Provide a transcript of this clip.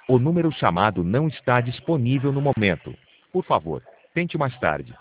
O número chamado não está disponível no momento. Por favor, tente mais tarde.